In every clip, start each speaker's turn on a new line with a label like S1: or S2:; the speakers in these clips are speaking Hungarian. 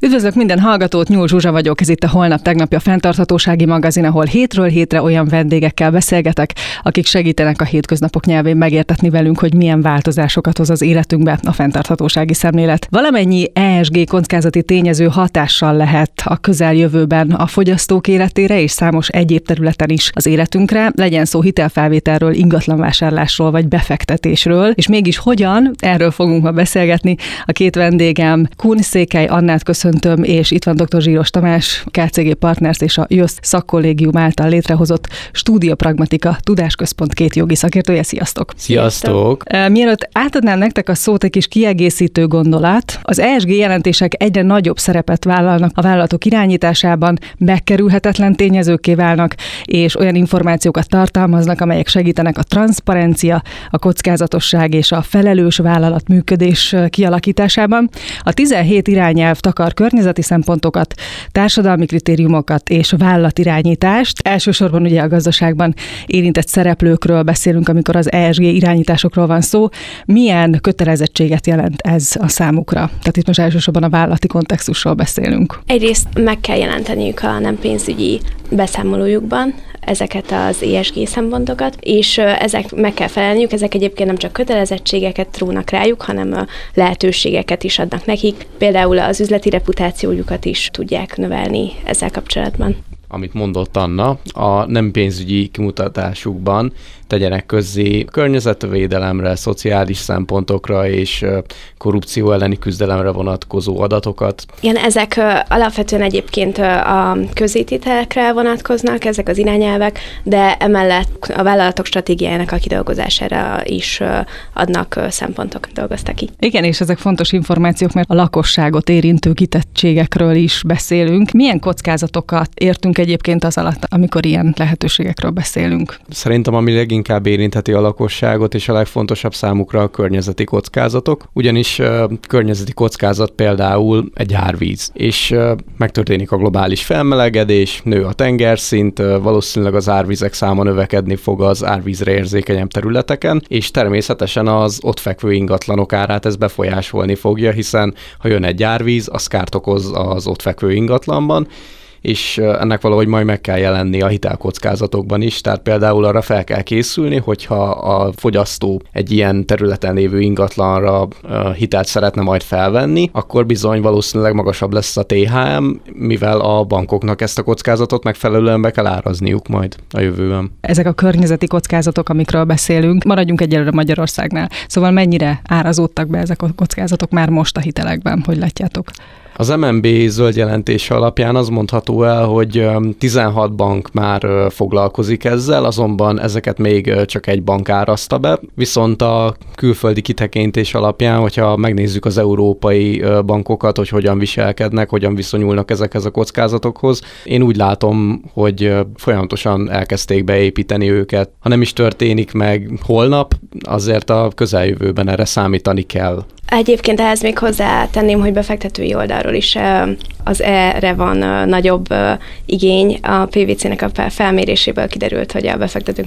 S1: Üdvözlök minden hallgatót, Nyúl Zsuzsa vagyok, ez itt a Holnap Tegnapja fenntarthatósági magazin, ahol hétről hétre olyan vendégekkel beszélgetek, akik segítenek a hétköznapok nyelvén megértetni velünk, hogy milyen változásokat hoz az életünkbe a fenntarthatósági szemlélet. Valamennyi ESG kockázati tényező hatással lehet a közeljövőben a fogyasztók életére és számos egyéb területen is az életünkre, legyen szó hitelfelvételről, ingatlanvásárlásról vagy befektetésről, és mégis hogyan, erről fogunk ma beszélgetni. A két vendégem Kun Székely Annát köszöntöm, és itt van dr. Zsíros Tamás, KCG Partners és a JÖSZ szakkollégium által létrehozott Studia Pragmatica Tudásközpont két jogi szakértője. Sziasztok!
S2: Sziasztok!
S1: Mielőtt átadnám nektek a szót, egy kis kiegészítő gondolat. Az ESG jelentések egyre nagyobb szerepet vállalnak a vállalatok irányításában, megkerülhetetlen tényezőkké válnak, és olyan információkat tartalmaznak, amelyek segítenek a transzparencia, a kockázatosság és a felelős vállalatműködés kialakításában. A 17 irányelv takar környezeti szempontokat, társadalmi kritériumokat és vállalatirányítást. Elsősorban ugye a gazdaságban érintett szereplőkről beszélünk, amikor az ESG irányításokról van szó. Milyen kötelezettséget jelent ez a számukra? Tehát itt most elsősorban a vállalati kontextusról beszélünk.
S3: Egyrészt meg kell jelenteniük a nem pénzügyi beszámolójukban ezeket az ESG szempontokat, és ezek meg kell felelniük, ezek egyébként nem csak kötelezettségeket rónak rájuk, hanem lehetőségeket is adnak nekik. Például az üzleti reputációjukat is tudják növelni ezzel kapcsolatban.
S2: Amit mondott Anna, a nem pénzügyi kimutatásukban tegyenek közzé környezetvédelemre, szociális szempontokra és korrupció elleni küzdelemre vonatkozó adatokat.
S3: Igen, ezek alapvetően egyébként a közzétételekre vonatkoznak, ezek az irányelvek, de emellett a vállalatok stratégiájának a kidolgozására is adnak szempontok, dolgoztak ki.
S1: Igen, és ezek fontos információk, mert a lakosságot érintő kitettségekről is beszélünk. Milyen kockázatokat értünk egyébként az alatt, amikor ilyen lehetőségekről beszélünk?
S2: Szerintem ami leginkább érintheti a lakosságot, és a legfontosabb számukra a környezeti kockázatok, ugyanis környezeti kockázat például egy árvíz, és megtörténik a globális felmelegedés, nő a tengerszint, valószínűleg az árvizek száma növekedni fog az árvízre érzékenyebb területeken, és természetesen az ott fekvő ingatlanok árát ez befolyásolni fogja, hiszen ha jön egy árvíz, az kárt okoz az ott fekvő ingatlanban, és ennek valahogy majd meg kell jelenni a hitelkockázatokban is, tehát például arra fel kell készülni, hogyha a fogyasztó egy ilyen területen lévő ingatlanra hitelt szeretne majd felvenni, akkor bizony valószínűleg magasabb lesz a THM, mivel a bankoknak ezt a kockázatot megfelelően be kell árazniuk majd a jövőben. Ezek
S1: a környezeti kockázatok, amikről beszélünk, maradjunk egyelőre Magyarországnál. Szóval mennyire árazódtak be ezek a kockázatok már most a hitelekben, hogy látjátok?
S2: Az MNB zöld jelentése alapján az mondható el, hogy 16 bank már foglalkozik ezzel, azonban ezeket még csak egy bank árazta be, viszont a külföldi kitekintés alapján, hogyha megnézzük az európai bankokat, hogy hogyan viselkednek, hogyan viszonyulnak ezekhez a kockázatokhoz, én úgy látom, hogy folyamatosan elkezdték beépíteni őket. Ha nem is történik meg holnap, azért a közeljövőben erre számítani kell.
S3: Egyébként ehhez még hozzátenném, hogy befektetői oldalról is az erre van nagyobb igény. A PwC-nek a felméréséből kiderült, hogy a befektetők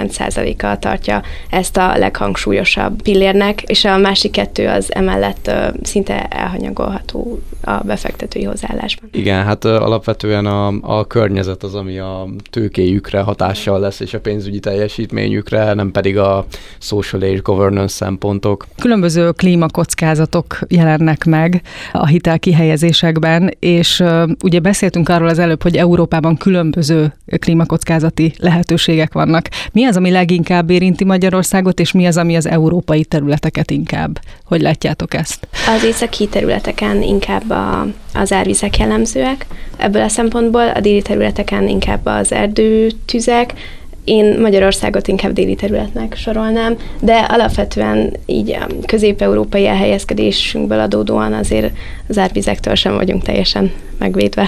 S3: 89%-a tartja ezt a leghangsúlyosabb pillérnek, és a másik kettő az emellett szinte elhanyagolható a befektetői hozzáállásban.
S2: Igen, hát alapvetően a környezet az, ami a tőkéjükre hatással lesz, és a pénzügyi teljesítményükre, nem pedig a social és governance szempontok.
S1: Különböző klímakockázatok jelennek meg a hitelkihelyezésekben, és ugye beszéltünk arról az előbb, hogy Európában különböző klímakockázati lehetőségek vannak. Mi az, ami leginkább érinti Magyarországot, és mi az, ami az európai területeket inkább? Hogy látjátok ezt?
S3: Az északi területeken inkább az árvizek jellemzőek. Ebből a szempontból a déli területeken inkább az erdőtüzek. Én Magyarországot inkább déli területnek sorolnám, de alapvetően így a közép-európai elhelyezkedésünkből adódóan azért az árvizektől sem vagyunk teljesen megvédve.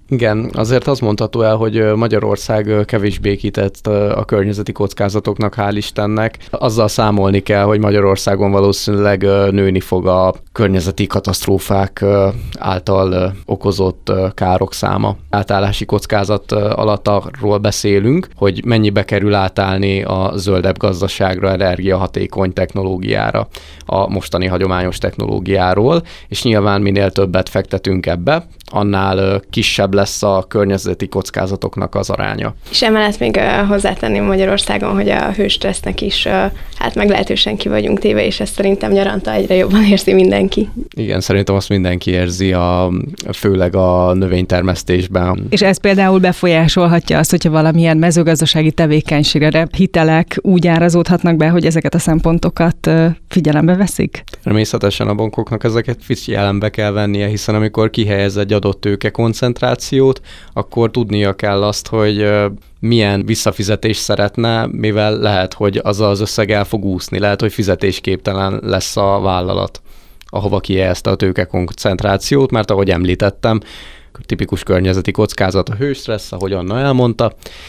S2: Igen, azért azt mondható el, hogy Magyarország kevésbé kitett a környezeti kockázatoknak, hál' Istennek. Azzal számolni kell, hogy Magyarországon valószínűleg nőni fog a környezeti katasztrófák által okozott károk száma. Átállási kockázat alatt arról beszélünk, hogy mennyibe kerül átállni a zöldebb gazdaságra, energiahatékony technológiára, a mostani hagyományos technológiáról, és nyilván minél többet fektetünk ebbe, annál kisebb lesz a környezeti kockázatoknak az aránya.
S3: És emellett még hozzátenném Magyarországon, hogy a hőstressznek is meglehetősen ki vagyunk téve, és ezt szerintem nyaranta egyre jobban érzi mindenki.
S2: Igen, szerintem azt mindenki érzi, főleg a növénytermesztésben.
S1: És ez például befolyásolhatja azt, hogyha valamilyen mezőgazdasági tevékenységre hitelek úgy árazódhatnak be, hogy ezeket a szempontokat figyelembe veszik?
S2: Természetesen a bankoknak ezeket figyelembe kell vennie, hiszen amikor kihelyez egy adott tőke koncentrációt, akkor tudnia kell azt, hogy milyen visszafizetést szeretne, mivel lehet, hogy azzal az összeg el fog úszni, lehet, hogy fizetésképtelen lesz a vállalat, ahova kihelyezte a tőke koncentrációt, mert ahogy említettem, tipikus környezeti kockázat a hőstressz, ahogy Anna elmondta,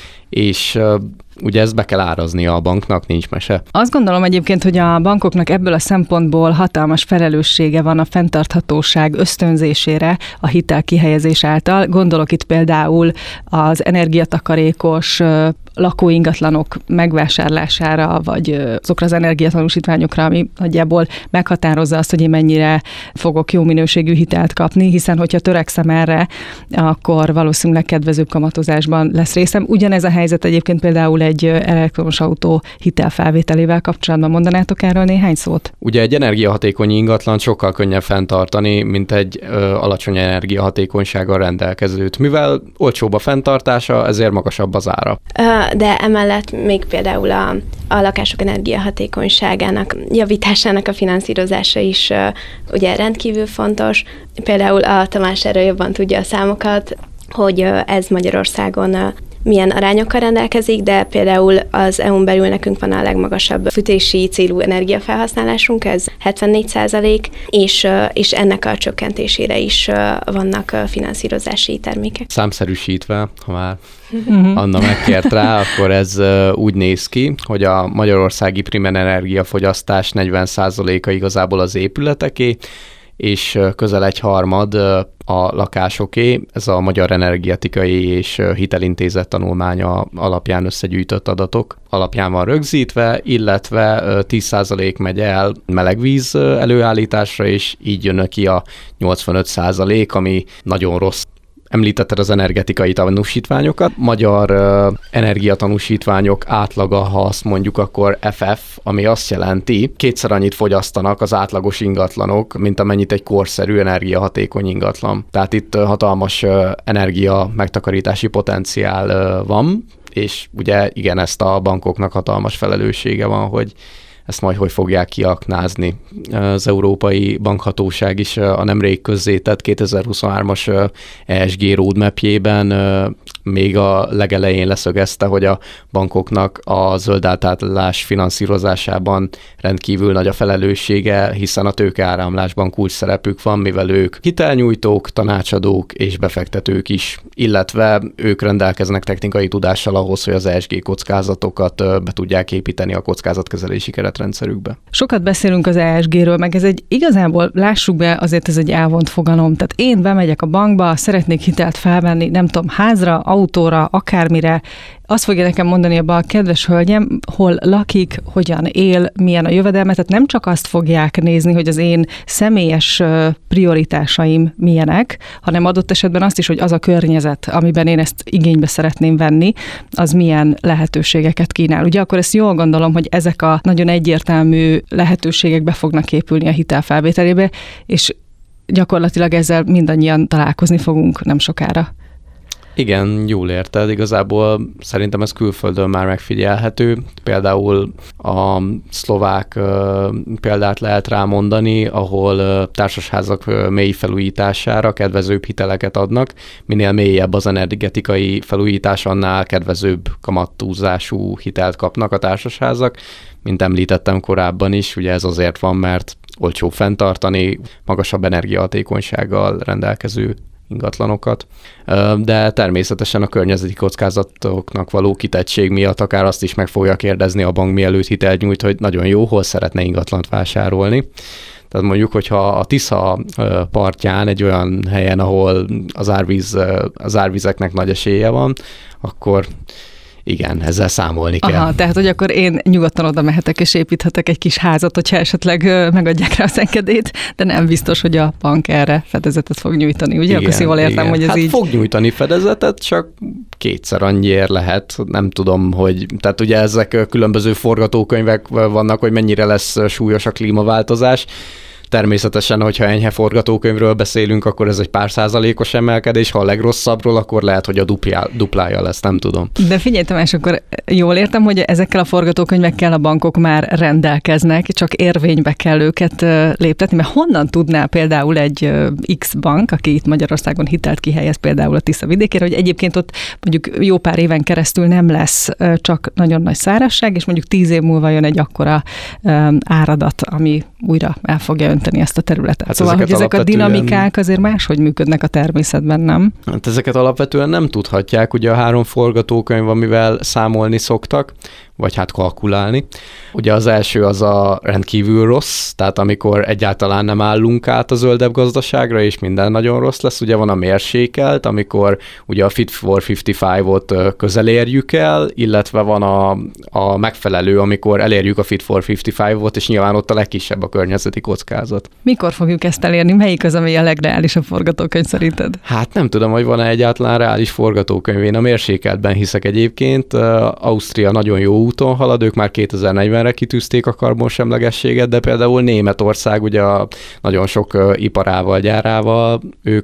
S2: és ugye ezt be kell áraznia a banknak, nincs mese.
S1: Azt gondolom egyébként, hogy a bankoknak ebből a szempontból hatalmas felelőssége van a fenntarthatóság ösztönzésére a hitelkihelyezés által. Gondolok itt például az energiatakarékos lakóingatlanok megvásárlására, vagy azokra az energiatanúsítványokra, ami nagyjából meghatározza azt, hogy én mennyire fogok jó minőségű hitelt kapni, hiszen hogyha törekszem erre, akkor valószínűleg kedvezőbb kamatozásban lesz részem. Ugyanez a helyzet egyébként például egy elektromos autó hitelfelvételével kapcsolatban. Mondanátok erről néhány szót?
S2: Ugye egy energiahatékony ingatlan sokkal könnyebb fenntartani, mint egy alacsony energiahatékonysággal rendelkezőt. Mivel olcsóbb a fenntartása, ezért magasabb az ára.
S3: De emellett még például a lakások energiahatékonyságának javításának a finanszírozása is ugye rendkívül fontos. Például a Tamás erről jobban tudja a számokat, hogy ez Magyarországon milyen arányokkal rendelkezik, de például az EU-n belül nekünk van a legmagasabb fűtési célú energiafelhasználásunk, ez 74%, és ennek a csökkentésére is vannak finanszírozási termékek.
S2: Számszerűsítve, ha már Anna megkért rá, akkor ez úgy néz ki, hogy a magyarországi primer energiafogyasztás 40%-a igazából az épületeké, és közel egy harmad a lakásoké, ez a Magyar Energetikai és Hitelintézet tanulmánya alapján összegyűjtött adatok alapján van rögzítve, illetve 10% megy el melegvíz előállításra, és így jön ki a 85%, ami nagyon rossz. Említetted az energetikai tanúsítványokat. Magyar energiatanúsítványok átlaga, ha azt mondjuk, akkor FF, ami azt jelenti, kétszer annyit fogyasztanak az átlagos ingatlanok, mint amennyit egy korszerű energiahatékony ingatlan. Tehát itt hatalmas energia megtakarítási potenciál van, és ugye igen, ezt a bankoknak hatalmas felelőssége van, hogy ezt majd hogy fogják kiaknázni. Az Európai Bankhatóság is a nemrég közzétett 2023-as ESG roadmapjében még a legelején leszögezte, hogy a bankoknak a zöld átállás finanszírozásában rendkívül nagy a felelőssége, hiszen a tőkeáramlásban kulcs szerepük van, mivel ők hitelnyújtók, tanácsadók és befektetők is, illetve ők rendelkeznek technikai tudással ahhoz, hogy az ESG kockázatokat be tudják építeni a kockázatkezelési keretrendszerükbe.
S1: Sokat beszélünk az ESG-ről, meg ez egy igazából, lássuk be, azért ez egy elvont fogalom. Tehát én bemegyek a bankba, szeretnék hitelt felvenni, nem tudom, házra, autóra, akármire, azt fogja nekem mondani abban a kedves hölgyem, hol lakik, hogyan él, milyen a jövedelme, tehát nem csak azt fogják nézni, hogy az én személyes prioritásaim milyenek, hanem adott esetben azt is, hogy az a környezet, amiben én ezt igénybe szeretném venni, az milyen lehetőségeket kínál. Ugye akkor ezt jól gondolom, hogy ezek a nagyon egyértelmű lehetőségek be fognak épülni a hitelfelvételébe, és gyakorlatilag ezzel mindannyian találkozni fogunk nem sokára.
S2: Igen, jól érted. Igazából szerintem ez külföldön már megfigyelhető. Például a szlovák példát lehet rámondani, ahol társasházak mély felújítására kedvezőbb hiteleket adnak. Minél mélyebb az energetikai felújítás, annál kedvezőbb kamattúzású hitelt kapnak a társasházak. Mint említettem korábban is, ugye ez azért van, mert olcsó fenntartani, magasabb energiahatékonysággal rendelkező ingatlanokat, de természetesen a környezeti kockázatoknak való kitettség miatt akár azt is meg fogja kérdezni a bank, mielőtt hitelt nyújt, hogy nagyon jó, hol szeretne ingatlant vásárolni. Tehát mondjuk, hogyha a Tisza partján egy olyan helyen, ahol az árvizeknek nagy esélye van, akkor igen, ezzel számolni kell.
S1: Aha, tehát, hogy akkor én nyugodtan oda mehetek és építhetek egy kis házat, hogyha esetleg megadják rá az engedélyt, de nem biztos, hogy a bank erre fedezetet fog nyújtani. Ugye?
S2: Igen,
S1: akkor jól értem, hogy ez
S2: hát
S1: így...
S2: fog nyújtani fedezetet, csak kétszer annyiért lehet. Nem tudom, hogy... Tehát ugye ezek különböző forgatókönyvek vannak, hogy mennyire lesz súlyos a klímaváltozás. Természetesen, hogyha enyhe forgatókönyvről beszélünk, akkor ez egy pár százalékos emelkedés, ha a legrosszabbról, akkor lehet, hogy a duplája lesz, nem tudom.
S1: De figyelj Tamás, akkor jól értem, hogy ezekkel a forgatókönyvekkel a bankok már rendelkeznek, csak érvénybe kell őket léptetni, mert honnan tudná például egy X bank, aki itt Magyarországon hitelt kihelyez például a Tisza vidékére, hogy egyébként ott mondjuk jó pár éven keresztül nem lesz csak nagyon nagy szárazság, és mondjuk 10 év múlva jön egy akkora áradat, ami újra el fogja önteni ezt a területet. Hát szóval, hogy ezek a dinamikák azért máshogy működnek a természetben, nem?
S2: Hát ezeket alapvetően nem tudhatják, ugye a 3 forgatókönyv, amivel számolni szoktak, vagy hát kalkulálni. Ugye az első az a rendkívül rossz, tehát amikor egyáltalán nem állunk át a zöldebb gazdaságra, és minden nagyon rossz lesz. Ugye van a mérsékelt, amikor ugye a Fit for 55-ot közel érjük el, illetve van a megfelelő, amikor elérjük a Fit for 55-ot, és nyilván ott a legkisebb a környezeti kockázat.
S1: Mikor fogjuk ezt elérni? Melyik az, ami a legreálisabb forgatókönyv szerinted?
S2: Hát nem tudom, hogy van-e egyáltalán reális forgatókönyv. Én a mérsékeltben hiszek egyébként. Ausztria nagyon jó úton halad, ők már 2040-re kitűzték a karbonsemlegességet, de például Németország ugye nagyon sok iparával, gyárával,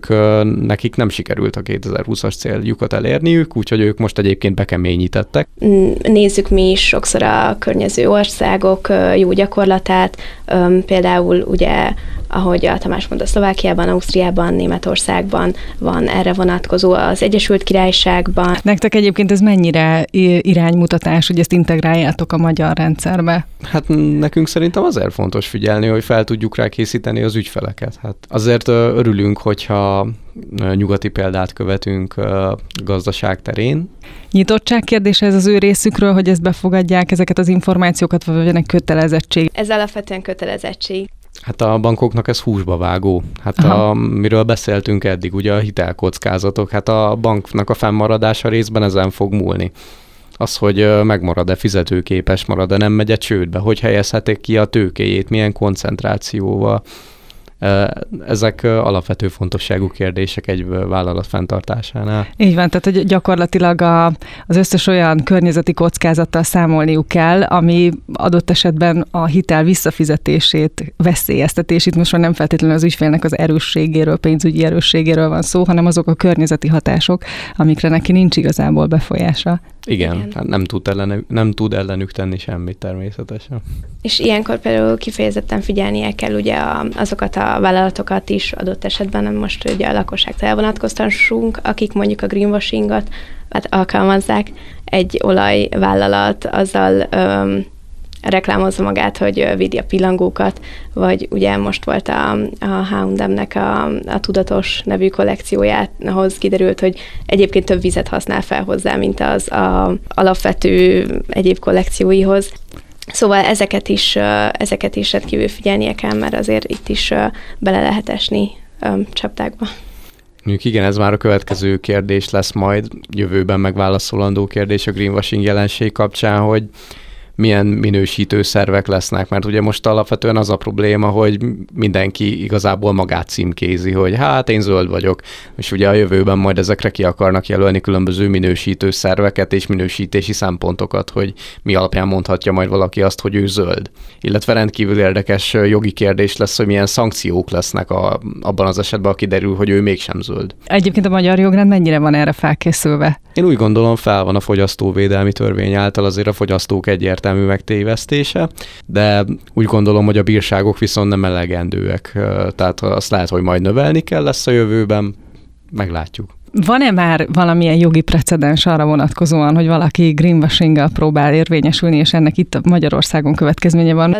S2: nekik nem sikerült a 2020-as céljukat elérniük, úgyhogy ők most egyébként bekeményítettek.
S3: Nézzük mi is sokszor a környező országok jó gyakorlatát, például ugye ahogy a Tamás mondta, Szlovákiában, Ausztriában, Németországban van erre vonatkozó, az Egyesült Királyságban.
S1: Nektek egyébként ez mennyire iránymutatás, hogy ezt integráljátok a magyar rendszerbe?
S2: Hát nekünk szerintem azért fontos figyelni, hogy fel tudjuk rá készíteni az ügyfeleket. Hát azért örülünk, hogyha nyugati példát követünk gazdaság terén.
S1: Nyitottság kérdése ez az ő részükről, hogy ezt befogadják, ezeket az információkat, vagy ennek kötelezettség?
S3: Ez alapvetően kötelezettség.
S2: Hát a bankoknak ez húsba vágó. Hát miről beszéltünk eddig, ugye a hitelkockázatok, hát a banknak a fennmaradása részben ezen fog múlni. Az, hogy megmarad-e, fizetőképes marad-e, nem megy-e csődbe, hogy helyezhetik ki a tőkéjét, milyen koncentrációval. Ezek alapvető fontosságú kérdések egy vállalat fenntartásánál.
S1: Így van, tehát hogy gyakorlatilag az összes olyan környezeti kockázattal számolniuk kell, ami adott esetben a hitel visszafizetését veszélyeztetés. Itt most már nem feltétlenül az ügyfélnek az erősségéről, pénzügyi erősségéről van szó, hanem azok a környezeti hatások, amikre neki nincs igazából befolyása.
S2: Igen. Hát nem tud ellenük tenni semmit természetesen.
S3: És ilyenkor például kifejezetten figyelnie kell ugye azokat a vállalatokat is adott esetben, most ugye a lakosságtól elvonatkoztassunk, akik mondjuk a greenwashingot alkalmazzák. Egy olajvállalat azzal reklámozza magát, hogy védi a pillangókat, vagy ugye most volt a H&M-nek a Tudatos nevű kollekcióját, ahhoz kiderült, hogy egyébként több vizet használ fel hozzá, mint az alapvető egyéb kollekcióihoz. Szóval ezeket is rendkívül figyelnie kell, mert azért itt is bele lehet esni csapdákba.
S2: Igen, ez már a következő kérdés lesz majd, jövőben megválaszolandó kérdés a greenwashing jelenség kapcsán, hogy milyen minősítő szervek lesznek, mert ugye most alapvetően az a probléma, hogy mindenki igazából magát címkézi, hogy hát én zöld vagyok, és ugye a jövőben majd ezekre ki akarnak jelölni különböző minősítő szerveket és minősítési szempontokat, hogy mi alapján mondhatja majd valaki azt, hogy ő zöld. Illetve rendkívül érdekes jogi kérdés lesz, hogy milyen szankciók lesznek abban az esetben, aki derül, hogy ő mégsem zöld.
S1: Egyébként a magyar jogrend mennyire van erre felkészülve?
S2: Én úgy gondolom, fel van a fogyasztóvédelmi törvény által azért a fogyasztók egyértelmű megtévesztése, de úgy gondolom, hogy a bírságok viszont nem elegendőek. Tehát azt lehet, hogy majd növelni kell lesz a jövőben, meglátjuk.
S1: Van-e már valamilyen jogi precedens arra vonatkozóan, hogy valaki greenwashinggal próbál érvényesülni, és ennek itt Magyarországon következménye van?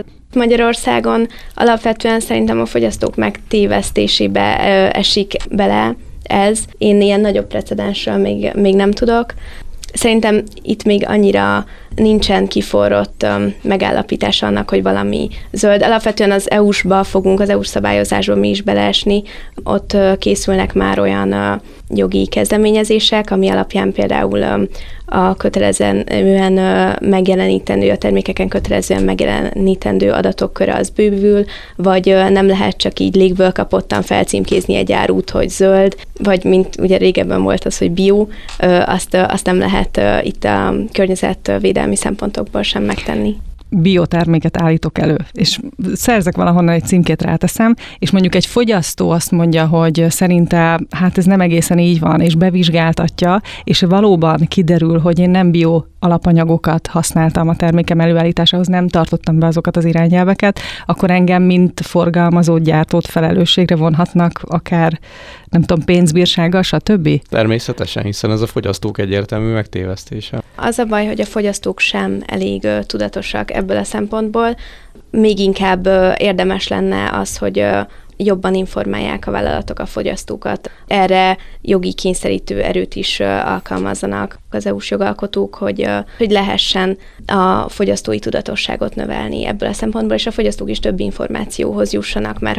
S1: Magyarországon
S3: alapvetően szerintem a fogyasztók megtévesztésébe esik bele ez. Én ilyen nagyobb precedensről még nem tudok. Szerintem itt még annyira nincsen kiforrott megállapítás annak, hogy valami zöld. Alapvetően az EU-sba fogunk, az EU-s szabályozásba mi is beleesni. Ott készülnek már olyan jogi kezdeményezések, ami alapján például a kötelezően megjelenítendő, a termékeken kötelezően megjelenítendő adatok köre az bővül, vagy nem lehet csak így légből kapottan felcímkézni egy árut, hogy zöld, vagy mint ugye régebben volt az, hogy bio, azt nem lehet itt a környezetvédelmi szempontokból sem megtenni.
S1: Bioterméket állítok elő, és szerzek valahonnan egy címkét ráteszem, és mondjuk egy fogyasztó azt mondja, hogy szerinte hát ez nem egészen így van, és bevizsgáltatja, és valóban kiderül, hogy én nem bio alapanyagokat használtam a termékem előállításához, nem tartottam be azokat az irányelveket, akkor engem, mint forgalmazót, gyártót felelősségre vonhatnak, akár nem tudom, pénzbírsággal, stb.?
S2: Természetesen, hiszen ez a fogyasztók egyértelmű megtévesztése.
S3: Az a baj, hogy a fogyasztók sem elég tudatosak ebből a szempontból. Még inkább érdemes lenne az, hogy jobban informálják a vállalatok a fogyasztókat. Erre jogi kényszerítő erőt is alkalmazzanak az EU-s jogalkotók, hogy lehessen a fogyasztói tudatosságot növelni ebből a szempontból, és a fogyasztók is több információhoz jussanak, mert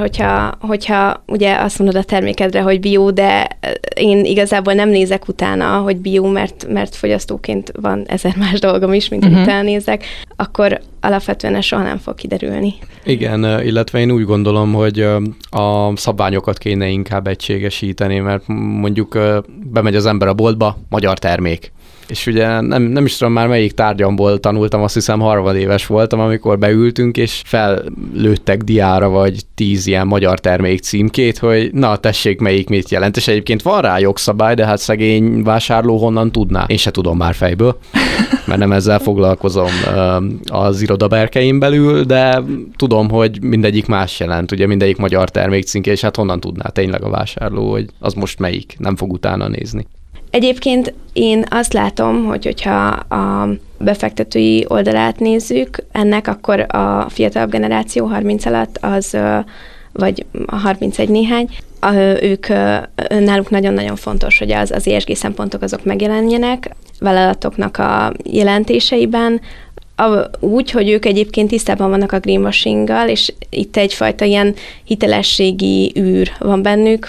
S3: hogyha ugye azt mondod a termékedre, hogy bio, de én igazából nem nézek utána, hogy bio, mert fogyasztóként van 1000 más dolgom is, mint hogy utána nézek, akkor alapvetően ez soha nem fog kiderülni.
S2: Igen, illetve én úgy gondolom, hogy a szabványokat kéne inkább egységesíteni, mert mondjuk bemegy az ember a boltba, magyar termék. És ugye nem is tudom már melyik tárgyamból tanultam, azt hiszem harmadéves voltam, amikor beültünk, és fellőttek diára vagy 10 ilyen magyar termék címkét, hogy na tessék, melyik mit jelent. És egyébként van rá jogszabály, de hát szegény vásárló honnan tudná? Én se tudom már fejből, mert nem ezzel foglalkozom az irodaberkeim belül, de tudom, hogy mindegyik más jelent, ugye mindegyik magyar termék címke, és hát honnan tudná tényleg a vásárló, hogy az most melyik, nem fog utána nézni.
S3: Egyébként én azt látom, hogyha a befektetői oldalát nézzük ennek, akkor a fiatalabb generáció 30 alatt az, vagy a 31 néhány, ők náluk nagyon-nagyon fontos, hogy az ESG szempontok azok megjelenjenek vállalatoknak a jelentéseiben, úgy, hogy ők egyébként tisztában vannak a greenwashinggal, és itt egyfajta ilyen hitelességi űr van bennük,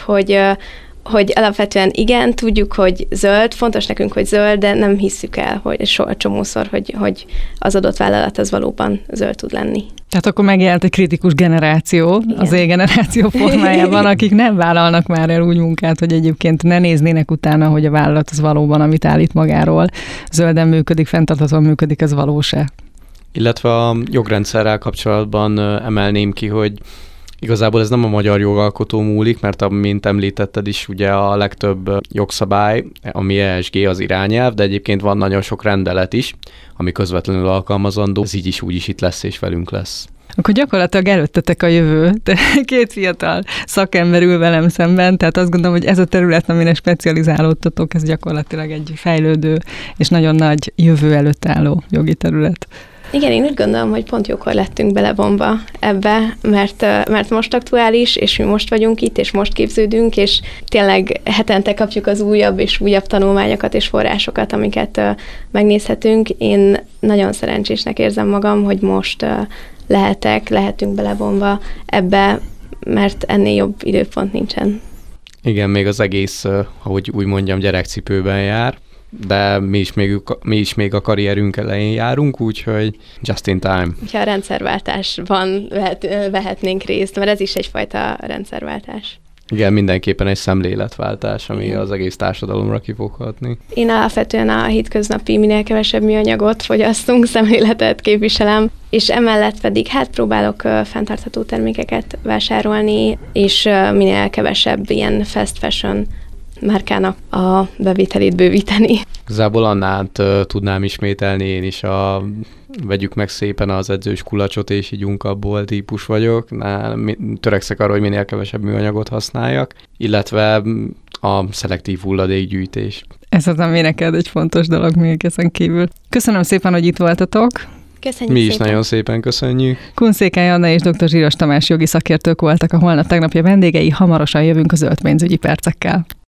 S3: hogy alapvetően igen, tudjuk, hogy zöld, fontos nekünk, hogy zöld, de nem hisszük el, hogy csomószor, hogy az adott vállalat az valóban zöld tud lenni.
S1: Tehát akkor megjelent egy kritikus generáció, igen. Az Z-generáció formájában, akik nem vállalnak már el úgy munkát, hogy egyébként ne néznének utána, hogy a vállalat az valóban, amit állít magáról, zölden működik, fenntarthatóan működik, ez valós-e?
S2: Illetve a jogrendszerrel kapcsolatban emelném ki, hogy igazából ez nem a magyar jogalkotó múlik, mert mint említetted is, ugye a legtöbb jogszabály, ami ESG az irányelv, de egyébként van nagyon sok rendelet is, ami közvetlenül alkalmazandó, ez így is úgy is itt lesz és velünk lesz.
S1: Akkor gyakorlatilag előttetek a jövő. Két fiatal szakember ül velem szemben, tehát azt gondolom, hogy ez a terület, amire specializálódtatok, ez gyakorlatilag egy fejlődő és nagyon nagy jövő előtt álló jogi terület.
S3: Igen, én úgy gondolom, hogy pont jókor lettünk belevonva ebbe, mert most aktuális, és mi most vagyunk itt, és most képződünk, és tényleg hetente kapjuk az újabb és újabb tanulmányokat és forrásokat, amiket megnézhetünk. Én nagyon szerencsésnek érzem magam, hogy most lehetünk belevonva ebbe, mert ennél jobb időpont nincsen.
S2: Igen, még az egész, ahogy úgy mondjam, gyerekcipőben jár, de mi is még a karrierünk elején járunk, úgyhogy just in time.
S3: Ha a rendszerváltásban vehetnénk részt, mert ez is egyfajta rendszerváltás.
S2: Igen, mindenképpen egy szemléletváltás, ami az egész társadalomra ki fog hatni.
S3: Én alapvetően a hétköznapi minél kevesebb műanyagot fogyasztunk, szemléletet képviselem, és emellett pedig próbálok fenntartható termékeket vásárolni, és minél kevesebb ilyen fast fashion márkának a bevételét bővíteni.
S2: Igazából annál tudnám ismételni, én is vegyük meg szépen az edzős kulacsot, és ígyunk abból típus vagyok. Törekszek arra, hogy minél kevesebb műanyagot használjak, illetve a szelektív hulladékgyűjtés. Ez
S1: az, ami neked egy fontos dolog még ezen kívül. Köszönöm szépen, hogy itt voltatok.
S3: Köszönjük
S2: Mi is szépen. Nagyon szépen köszönjük.
S1: Kunszékely Anna és dr. Zsíros Tamás jogi szakértők voltak a Holnap tegnapja vendégei, hamarosan jövünk a zöld pénzügyi percekkel.